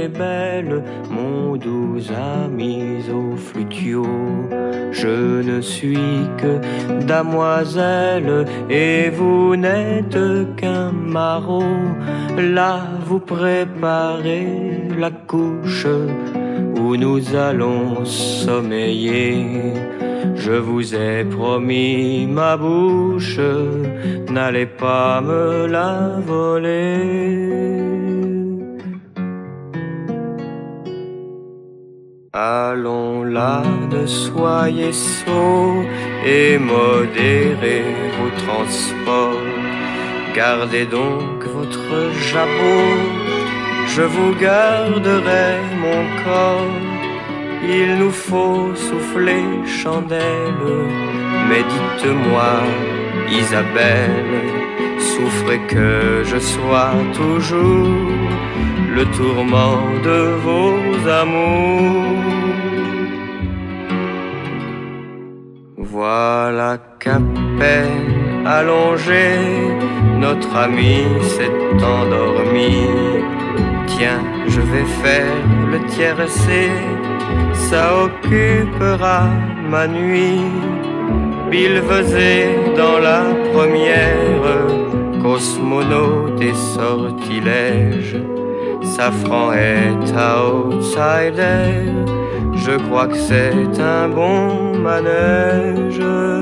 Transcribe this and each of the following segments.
est belle, mon doux ami au flutio. Je ne suis que damoiselle et vous n'êtes qu'un maraud. Là vous préparez la couche où nous allons sommeiller. Je vous ai promis ma bouche, n'allez pas me la voler. Allons là, ne soyez sots et modérez vos transports. Gardez donc votre jabot, je vous garderai mon corps. Il nous faut souffler chandelle, mais dites-moi, Isabelle, souffrez que je sois toujours le tourment de vos amours. Voilà qu'à peine allongé, notre ami s'est endormi. Tiens, je vais faire le tiercé, ça occupera ma nuit. Billevesé dans la première, cosmonaute et sortilège. Safran est outsider, je crois que c'est un bon manège.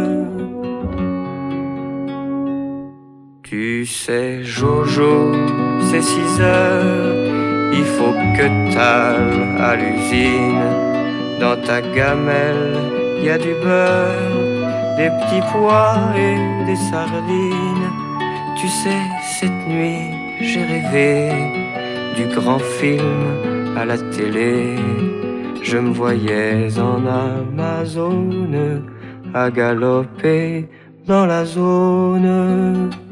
Tu sais, Jojo, c'est 6 heures, il faut que t'ailles à l'usine. Dans ta gamelle, y a du beurre, des petits pois et des sardines. Tu sais, cette nuit, j'ai rêvé du grand film à la télé. Je me voyais en Amazone à galoper dans la zone.